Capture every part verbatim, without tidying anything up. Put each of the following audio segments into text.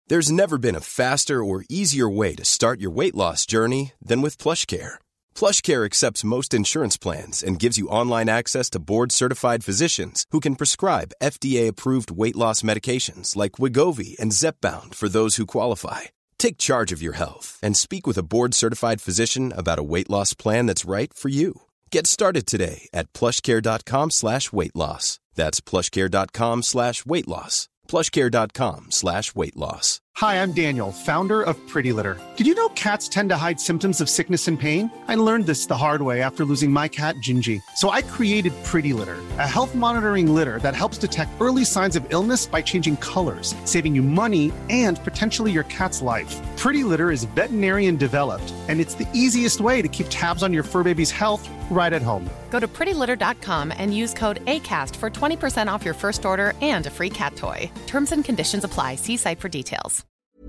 There's never been a faster or easier way to start your weight loss journey than with PlushCare. PlushCare accepts most insurance plans and gives you online access to board-certified physicians who can prescribe F D A-approved weight loss medications like Wegovy and Zepbound for those who qualify. Take charge of your health and speak with a board-certified physician about a weight loss plan that's right for you. Get started today at plushcare.com slash weight loss. That's plushcare.com slash weight loss. plushcare.com slash weight loss. Hi, I'm Daniel, founder of Pretty Litter. Did you know cats tend to hide symptoms of sickness and pain? I learned this the hard way after losing my cat, Gingy. So I created Pretty Litter, a health monitoring litter that helps detect early signs of illness by changing colors, saving you money and potentially your cat's life. Pretty Litter is veterinarian developed, and it's the easiest way to keep tabs on your fur baby's health right at home. Go to pretty litter dot com and use code ACAST for twenty percent off your first order and a free cat toy. Terms and conditions apply. See site for details.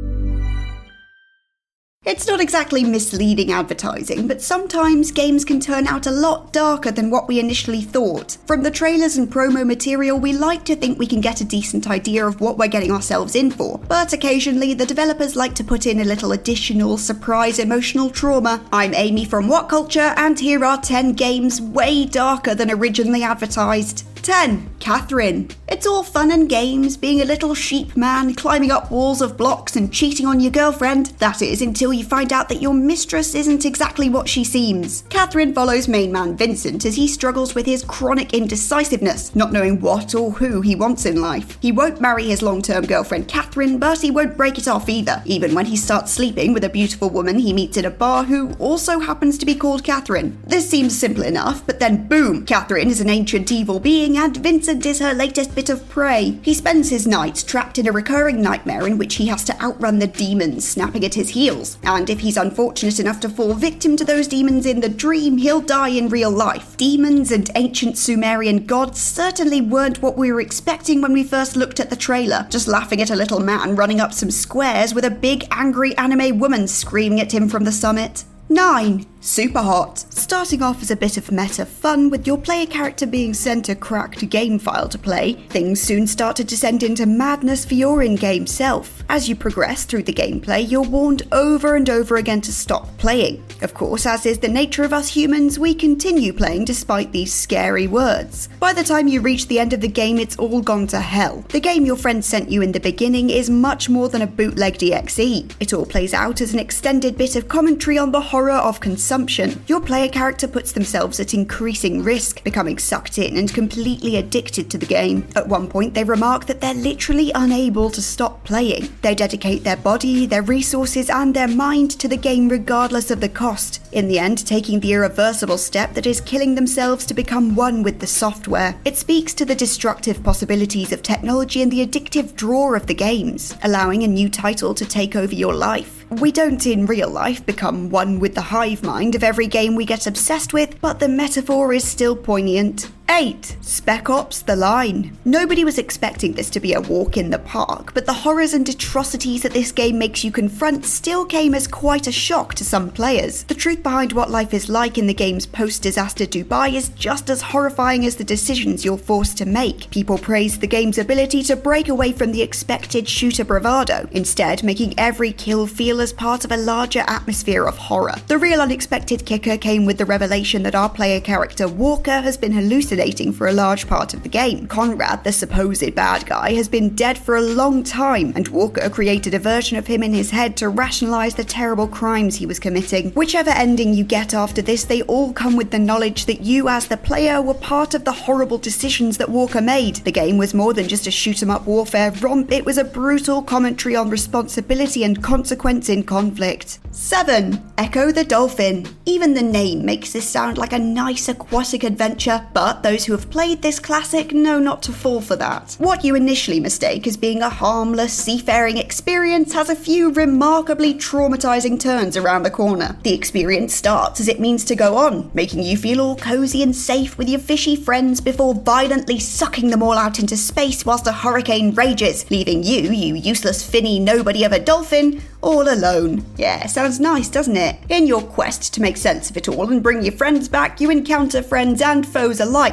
It's not exactly misleading advertising, but sometimes games can turn out a lot darker than what we initially thought. From the trailers and promo material, we like to think we can get a decent idea of what we're getting ourselves in for, but occasionally the developers like to put in a little additional surprise emotional trauma. I'm Amy from What Culture, and here are ten games way darker than originally advertised. ten. Catherine. It's all fun and games, being a little sheep man, climbing up walls of blocks and cheating on your girlfriend. That is, until you find out that your mistress isn't exactly what she seems. Catherine follows main man Vincent as he struggles with his chronic indecisiveness, not knowing what or who he wants in life. He won't marry his long-term girlfriend Catherine, but he won't break it off either, even when he starts sleeping with a beautiful woman he meets in a bar who also happens to be called Catherine. This seems simple enough, but then boom, Catherine is an ancient evil being and Vincent is her latest bit of prey. He spends his nights trapped in a recurring nightmare in which he has to outrun the demons snapping at his heels, and if he's unfortunate enough to fall victim to those demons in the dream, he'll die in real life. Demons and ancient Sumerian gods certainly weren't what we were expecting when we first looked at the trailer, just laughing at a little man running up some squares with a big angry anime woman screaming at him from the summit. nine. Super Hot. Starting off as a bit of meta fun with your player character being sent a cracked game file to play, things soon start to descend into madness for your in-game self. As you progress through the gameplay, you're warned over and over again to stop playing. Of course, as is the nature of us humans, we continue playing despite these scary words. By the time you reach the end of the game, it's all gone to hell. The game your friend sent you in the beginning is much more than a bootleg D X E. It all plays out as an extended bit of commentary on the horror of consumption. Your player character puts themselves at increasing risk, becoming sucked in and completely addicted to the game. At one point, they remark that they're literally unable to stop playing. They dedicate their body, their resources, and their mind to the game regardless of the cost, in the end taking the irreversible step that is killing themselves to become one with the software. It speaks to the destructive possibilities of technology and the addictive draw of the games, allowing a new title to take over your life. We don't in real life become one with the hive mind of every game we get obsessed with, but the metaphor is still poignant. eight. Spec Ops: The Line. Nobody was expecting this to be a walk in the park, but the horrors and atrocities that this game makes you confront still came as quite a shock to some players. The truth behind what life is like in the game's post-disaster Dubai is just as horrifying as the decisions you're forced to make. People praise the game's ability to break away from the expected shooter bravado, instead making every kill feel as part of a larger atmosphere of horror. The real unexpected kicker came with the revelation that our player character Walker has been hallucinating for a large part of the game. Conrad, the supposed bad guy, has been dead for a long time, and Walker created a version of him in his head to rationalize the terrible crimes he was committing. Whichever ending you get after this, they all come with the knowledge that you as the player were part of the horrible decisions that Walker made. The game was more than just a shoot-'em-up warfare romp, it was a brutal commentary on responsibility and consequence in conflict. seven. Echo the Dolphin. Even the name makes this sound like a nice aquatic adventure, but those who have played this classic know not to fall for that. What you initially mistake as being a harmless, seafaring experience has a few remarkably traumatizing turns around the corner. The experience starts as it means to go on, making you feel all cozy and safe with your fishy friends before violently sucking them all out into space whilst a hurricane rages, leaving you, you useless finny nobody of a dolphin, all alone. Yeah, sounds nice, doesn't it? In your quest to make sense of it all and bring your friends back, you encounter friends and foes alike,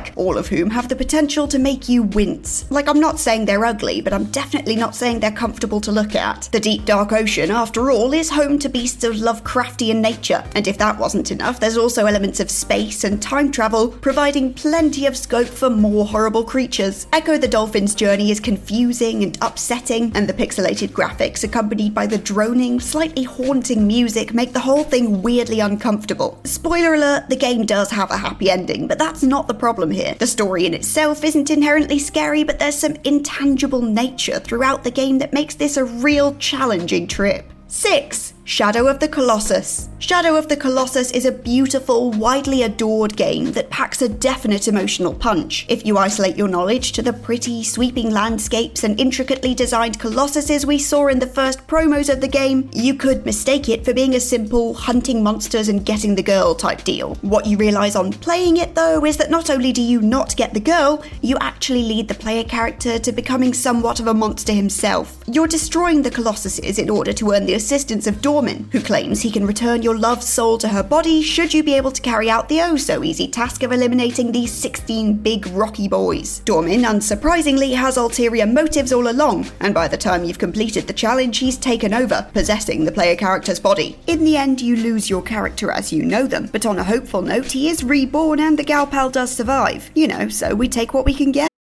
like, all of whom have the potential to make you wince. Like, I'm not saying they're ugly, but I'm definitely not saying they're comfortable to look at. The deep dark ocean, after all, is home to beasts of Lovecraftian nature, and if that wasn't enough, there's also elements of space and time travel, providing plenty of scope for more horrible creatures. Echo the Dolphin's journey is confusing and upsetting, and the pixelated graphics accompanied by the droning, slightly haunting music make the whole thing weirdly uncomfortable. Spoiler alert, the game does have a happy ending, but that's not the problem here. The story in itself isn't inherently scary, but there's some intangible nature throughout the game that makes this a real challenging trip. six. Shadow of the Colossus. Shadow of the Colossus is a beautiful, widely adored game that packs a definite emotional punch. If you isolate your knowledge to the pretty, sweeping landscapes and intricately designed colossuses we saw in the first promos of the game, you could mistake it for being a simple hunting monsters and getting the girl type deal. What you realise on playing it though is that not only do you not get the girl, you actually lead the player character to becoming somewhat of a monster himself. You're destroying the colossuses in order to earn the assistance of Dormin, who claims he can return your loved soul to her body should you be able to carry out the oh-so-easy task of eliminating these sixteen big rocky boys. Dormin, unsurprisingly, has ulterior motives all along, and by the time you've completed the challenge, he's taken over, possessing the player character's body. In the end, you lose your character as you know them, but on a hopeful note, he is reborn and the gal pal does survive. You know, so we take what we can get.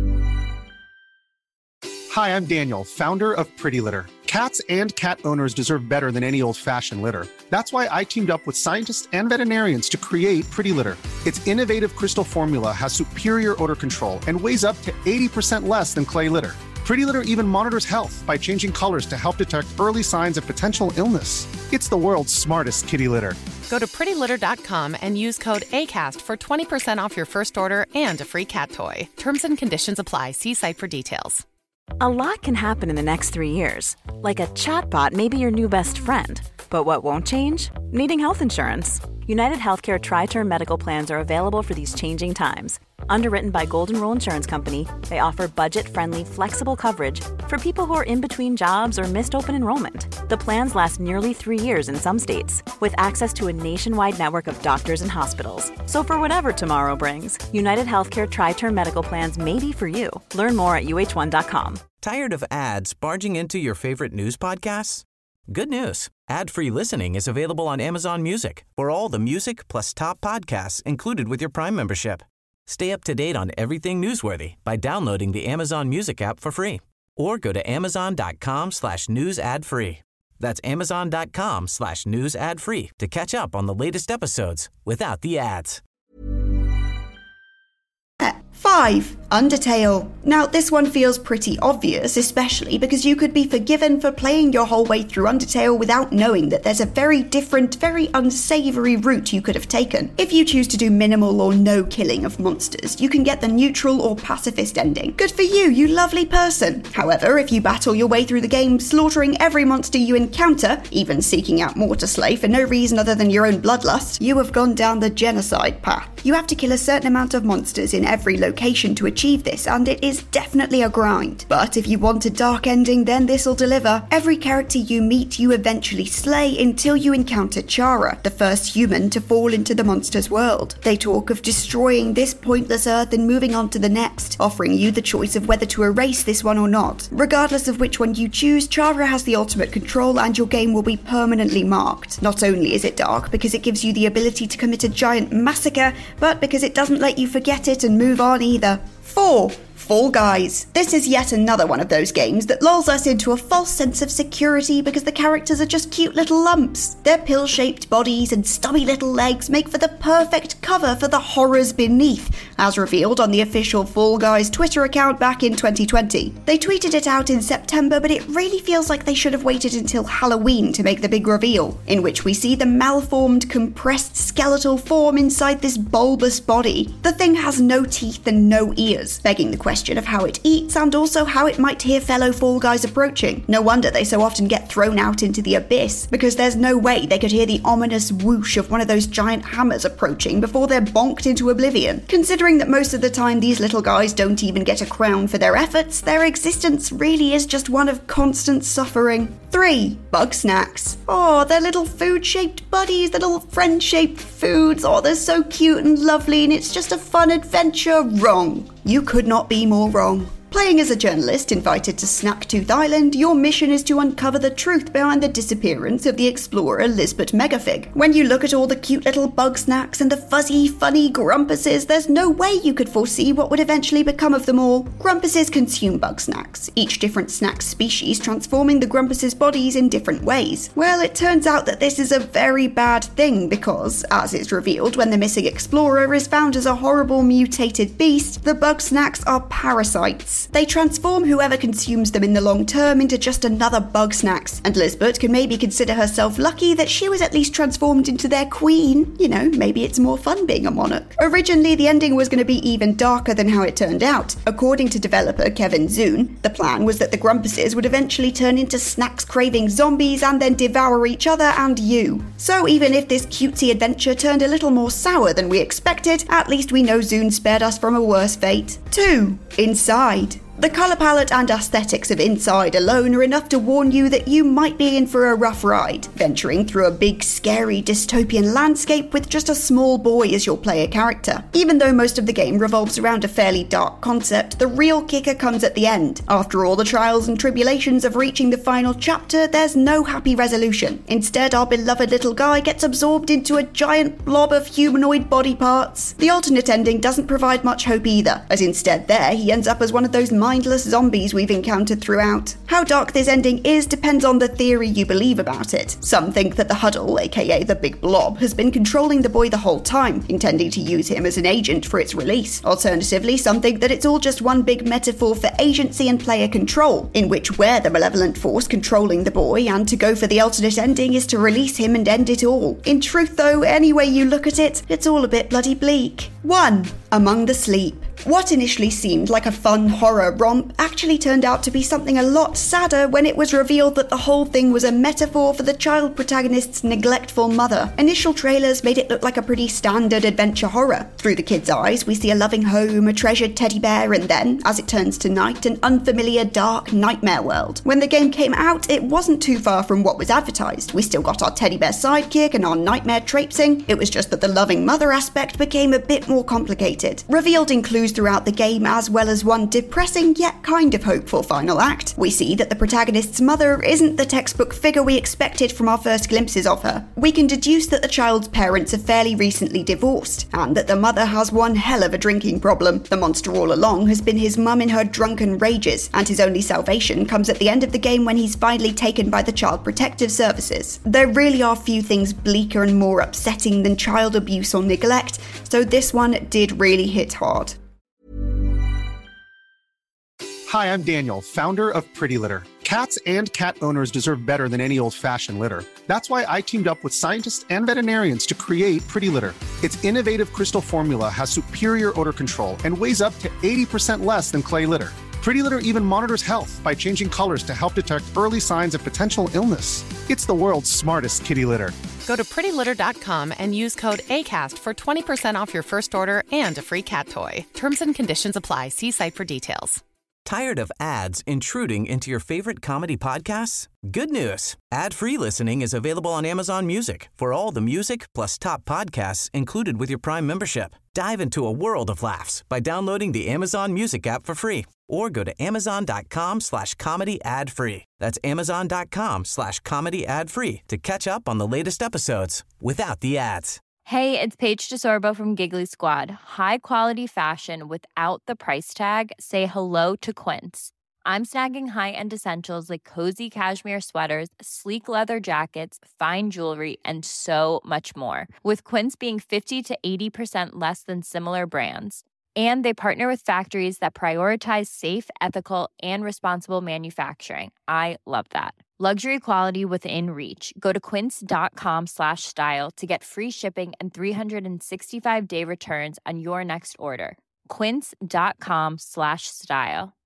Hi, I'm Daniel, founder of Pretty Litter. Cats and cat owners deserve better than any old-fashioned litter. That's why I teamed up with scientists and veterinarians to create Pretty Litter. Its innovative crystal formula has superior odor control and weighs up to eighty percent less than clay litter. Pretty Litter even monitors health by changing colors to help detect early signs of potential illness. It's the world's smartest kitty litter. Go to pretty litter dot com and use code ACAST for twenty percent off your first order and a free cat toy. Terms and conditions apply. See site for details. A lot can happen in the next three years. Like a chatbot may be your new best friend. But what won't change? Needing health insurance. United Healthcare Tri-Term Medical Plans are available for these changing times. Underwritten by Golden Rule Insurance Company, they offer budget-friendly, flexible coverage for people who are in between jobs or missed open enrollment. The plans last nearly three years in some states, with access to a nationwide network of doctors and hospitals. So for whatever tomorrow brings, United Healthcare Tri-Term Medical Plans may be for you. Learn more at U H one dot com. Tired of ads barging into your favorite news podcasts? Good news. Ad-free listening is available on Amazon Music for all the music plus top podcasts included with your Prime membership. Stay up to date on everything newsworthy by downloading the Amazon Music app for free or go to amazon.com slash news ad free. That's amazon.com slash news ad free to catch up on the latest episodes without the ads. five. Undertale. Now, this one feels pretty obvious, especially because you could be forgiven for playing your whole way through Undertale without knowing that there's a very different, very unsavory route you could have taken. If you choose to do minimal or no killing of monsters, you can get the neutral or pacifist ending. Good for you, you lovely person. However, if you battle your way through the game, slaughtering every monster you encounter, even seeking out more to slay for no reason other than your own bloodlust, you have gone down the genocide path. You have to kill a certain amount of monsters in every location to achieve this, and it is definitely a grind. But if you want a dark ending, then this'll deliver. Every character you meet, you eventually slay until you encounter Chara, the first human to fall into the monster's world. They talk of destroying this pointless earth and moving on to the next, offering you the choice of whether to erase this one or not. Regardless of which one you choose, Chara has the ultimate control and your game will be permanently marked. Not only is it dark because it gives you the ability to commit a giant massacre, but because it doesn't let you forget it and move on either. four. Fall Guys. This is yet another one of those games that lulls us into a false sense of security because the characters are just cute little lumps. Their pill-shaped bodies and stubby little legs make for the perfect cover for the horrors beneath, as revealed on the official Fall Guys Twitter account back in twenty twenty. They tweeted it out in September, but it really feels like they should have waited until Halloween to make the big reveal, in which we see the malformed, compressed skeletal form inside this bulbous body. The thing has no teeth and no ears, begging the question question of how it eats and also how it might hear fellow Fall Guys approaching. No wonder they so often get thrown out into the abyss, because there's no way they could hear the ominous whoosh of one of those giant hammers approaching before they're bonked into oblivion. Considering that most of the time these little guys don't even get a crown for their efforts, their existence really is just one of constant suffering. three. Bugsnax. Oh, they're little food-shaped buddies, they're little friend-shaped foods. Oh, they're so cute and lovely, and it's just a fun adventure. Wrong. You could not be more wrong. Playing as a journalist invited to Snacktooth Island, your mission is to uncover the truth behind the disappearance of the explorer Lisbeth Megafig. When you look at all the cute little Bugsnax and the fuzzy, funny Grumpuses, there's no way you could foresee what would eventually become of them all. Grumpuses consume Bugsnax, each different snack species transforming the Grumpus' bodies in different ways. Well, it turns out that this is a very bad thing because, as is revealed when the missing explorer is found as a horrible mutated beast, the Bugsnax are parasites. They transform whoever consumes them in the long term into just another Bugsnax, and Lisbeth can maybe consider herself lucky that she was at least transformed into their queen. You know, maybe it's more fun being a monarch. Originally, the ending was going to be even darker than how it turned out. According to developer Kevin Zoon, the plan was that the Grumpuses would eventually turn into snacks-craving zombies and then devour each other and you. So even if this cutesy adventure turned a little more sour than we expected, at least we know Zoon spared us from a worse fate. two. Inside. The colour palette and aesthetics of Inside alone are enough to warn you that you might be in for a rough ride, venturing through a big, scary, dystopian landscape with just a small boy as your player character. Even though most of the game revolves around a fairly dark concept, the real kicker comes at the end. After all the trials and tribulations of reaching the final chapter, there's no happy resolution. Instead, our beloved little guy gets absorbed into a giant blob of humanoid body parts. The alternate ending doesn't provide much hope either, as instead there, he ends up as one of those mindless zombies we've encountered throughout. How dark this ending is depends on the theory you believe about it. Some think that the Huddle, aka the Big Blob, has been controlling the boy the whole time, intending to use him as an agent for its release. Alternatively, some think that it's all just one big metaphor for agency and player control, in which we're the malevolent force controlling the boy, and to go for the alternate ending is to release him and end it all. In truth though, any way you look at it, it's all a bit bloody bleak. one. Among the Sleep. What initially seemed like a fun horror romp actually turned out to be something a lot sadder when it was revealed that the whole thing was a metaphor for the child protagonist's neglectful mother. Initial trailers made it look like a pretty standard adventure horror. Through the kid's eyes, we see a loving home, a treasured teddy bear, and then, as it turns to night, an unfamiliar, dark nightmare world. When the game came out, it wasn't too far from what was advertised. We still got our teddy bear sidekick and our nightmare traipsing. It was just that the loving mother aspect became a bit more complicated. Revealed in clues throughout the game, as well as one depressing yet kind of hopeful final act. We see that the protagonist's mother isn't the textbook figure we expected from our first glimpses of her. We can deduce that the child's parents have fairly recently divorced, and that the mother has one hell of a drinking problem. The monster all along has been his mum in her drunken rages, and his only salvation comes at the end of the game when he's finally taken by the Child Protective Services. There really are few things bleaker and more upsetting than child abuse or neglect, so this one did really hit hard. Hi, I'm Daniel, founder of Pretty Litter. Cats and cat owners deserve better than any old-fashioned litter. That's why I teamed up with scientists and veterinarians to create Pretty Litter. Its innovative crystal formula has superior odor control and weighs up to eighty percent less than clay litter. Pretty Litter even monitors health by changing colors to help detect early signs of potential illness. It's the world's smartest kitty litter. Go to pretty litter dot com and use code ACAST for twenty percent off your first order and a free cat toy. Terms and conditions apply. See site for details. Tired of ads intruding into your favorite comedy podcasts? Good news. Ad-free listening is available on Amazon Music for all the music plus top podcasts included with your Prime membership. Dive into a world of laughs by downloading the Amazon Music app for free or go to amazon.com slash comedy ad free. That's amazon.com slash comedy ad free to catch up on the latest episodes without the ads. Hey, it's Paige DeSorbo from Giggly Squad. High quality fashion without the price tag. Say hello to Quince. I'm snagging high-end essentials like cozy cashmere sweaters, sleek leather jackets, fine jewelry, and so much more. With Quince being fifty to eighty percent less than similar brands. And they partner with factories that prioritize safe, ethical, and responsible manufacturing. I love that. Luxury quality within reach. Go to quince.com slash style to get free shipping and three sixty-five day returns on your next order. quince.com slash style.